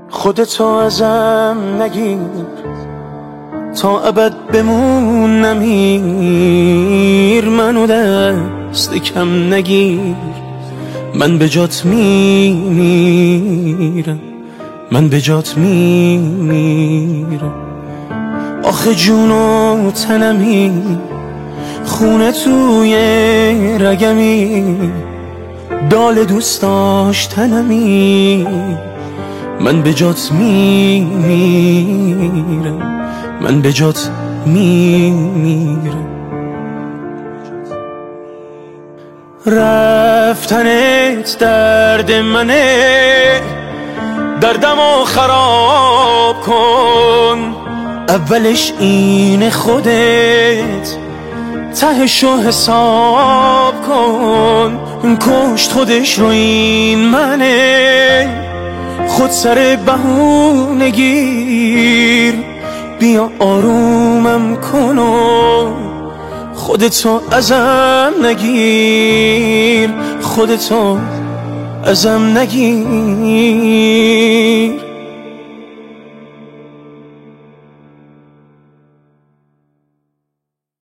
خودتو ازم نگیر، تا ابد بمون نمیر. منو دست کم نگیر، من به جات میمیرم، من به جات میمیرم. آخه جون و تنمی، خونه توی رگمی، دال دوست داشتنمی. من به جات میمیرم، من به جات میمیرم. رفتنت درد منه، دردمو خراب کن. اولش این خودت، تهشو حساب کن. کشت خودش رو این منه، خود سر بهونه گیر. بیا آرومم کن و خودتو ازم نگیر، خودتو ازم نگیر.